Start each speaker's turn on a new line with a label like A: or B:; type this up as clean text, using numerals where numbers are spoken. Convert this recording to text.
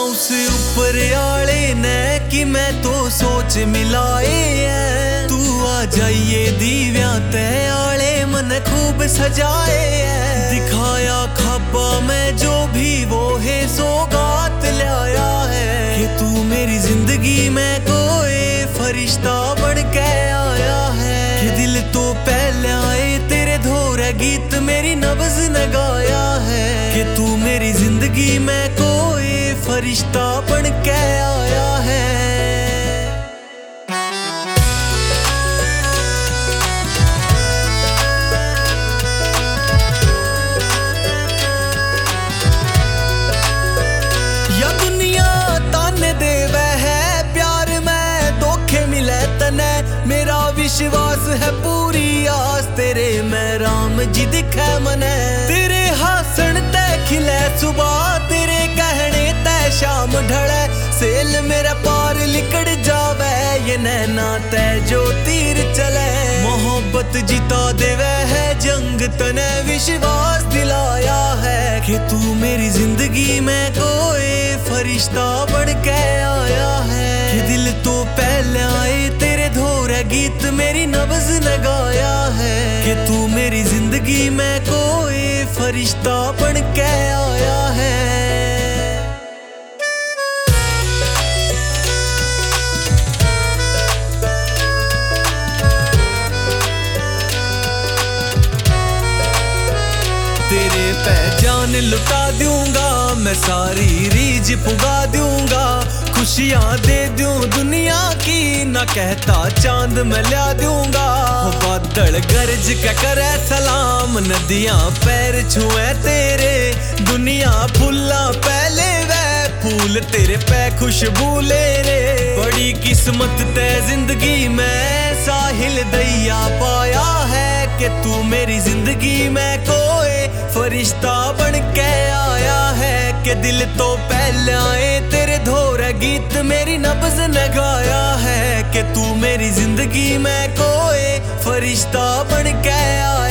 A: उस ऊपर आले ने कि मैं तो सोच मिलाए है। तू आ जाइए दीव्या ते आले मन खूब सजाए है। दिखाया खाबा में जो भी वो है सौगात लाया है कि तू मेरी जिंदगी में कोई फरिश्ता बन के आया है। कि दिल तो पहले आए तेरे धोरे गीत मेरी नब्ज ने गाया है कि तू मेरी जिंदगी में कोई फरिश्ता बन के आया है। या दुनिया ताने देवे है प्यार में धोखे मिले तने। मेरा विश्वास है पूरी आस तेरे में राम जी दिखे मने। तेरे हासन ते खिले सुबह तेरे कहने ते शाम ढले। सेल मेरा पार लिकड़ जावे ये नैना ते जो तीर चले। मोहब्बत जिता देवे है जंग तने विश्वास दिलाया है कि तू मेरी जिंदगी में कोई फरिश्ता बन के आया है। कि दिल तो पहले आए तेरे धोरे गीत मेरी नब्ज ने गाया है कि तू मेरी जिंदगी में कोई फरिश्ता बन के आया है। तेरे पहचान लुटा दूंगा मैं सारी रीझ पुगा दूंगा। खुशियां दे दूं दुनिया की ना कहता चांद मैं ला दूंगा। बादल गरज के करे सलाम नदियां पैर छुए तेरे। दुनिया फूला पहले वे फूल तेरे पे खुशबू ले रे। बड़ी किस्मत ते जिंदगी में साहिल दैया पाया है कि तू मेरी जिंदगी में कोई फरिश्ता बन के आया है। कि दिल तो पहले आए तेरे धोरे गीत मेरी नब्ज ने गाया है कि तू मेरी जिंदगी में कोई फरिश्ता बन के आया।